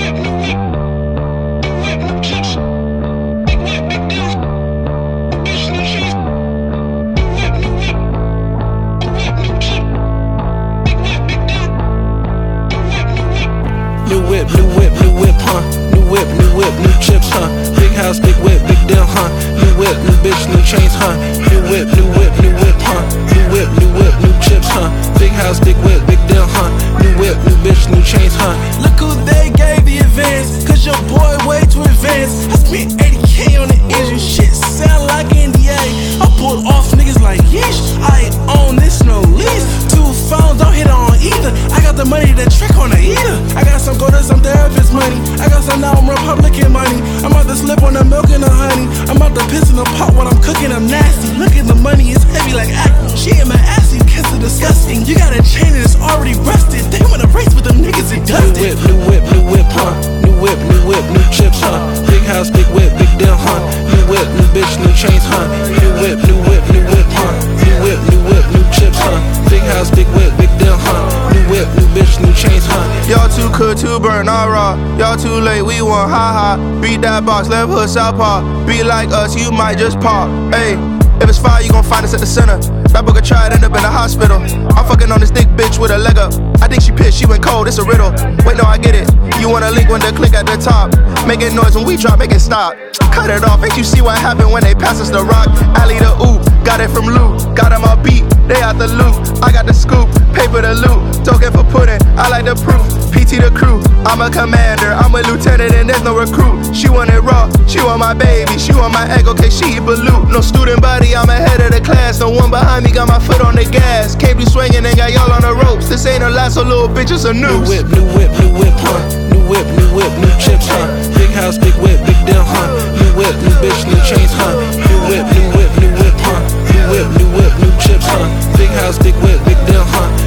New whip, huh? New whip, new chips, huh? Big house, big whip, big deal, huh? New whip, new bitch, new chains, huh? New whip, huh? New chips, huh? Big house, big whip, big deal, huh? New whip, new bitch, new chains, huh? Look who they gave the advance, cause your boy way too advanced. I spent 80K on the engine, shit sound like NDA. I pulled off niggas like yeesh, I ain't own this, no lease. 2 phones, don't hit on either. I got the money to trick on the eater. I got some gold and some therapist money. I got some now I'm Republican money. I'm about to slip on the milk and the honey. I'm about to piss in the pot while I'm cooking, I'm nasty. Look at the money, it's heavy like acne. She in my ass, you kiss it disgusting. You got a chain and it's already rusted. They wanna race with them niggas and dust it. New whip, huh? New whip, new chips, huh? Big house, big whip, big deal, huh? New whip, new bitch, new chains, huh? New whip, huh? New whip, new chips, huh? Big house, big whip, big deal, huh? New whip, new bitch, new chains, huh? Y'all too could to burn all raw. Y'all too late, we want ha-ha. Beat that box, left hook, southpaw. Be like us, you might just pop. Ayy, if it's fire, you gon' find us at the center. That book tried, end up in the hospital. I'm fucking on this thick bitch with a leg up. I think she pissed, she went cold, it's a riddle. Wait, no, I get it. You wanna link when the click at the top. Making noise when we drop, make it stop. Cut it off, ain't you see what happened when they pass us the rock? Alley the oop, got it from Lou. Got him on beat, they out the loop. I got the scoop, paper the loot. Token for pudding, I like the proof. PT the crew, I'm a commander, I'm a lieutenant and there's no recruit. She want it raw, she want my baby, she want my egg, okay, she balut. No student body, I'm ahead of the class. No one behind me, got my foot on the gas. Can't be swinging and got y'all on the ropes. This ain't a last, so little bitches a noose. New whip, huh? New whip, new chips, huh? Big house, big whip, big deal, huh? New whip, new bitch, new chains, huh? New whip, huh? New whip, new chips, huh? Big house, big whip, big deal, huh?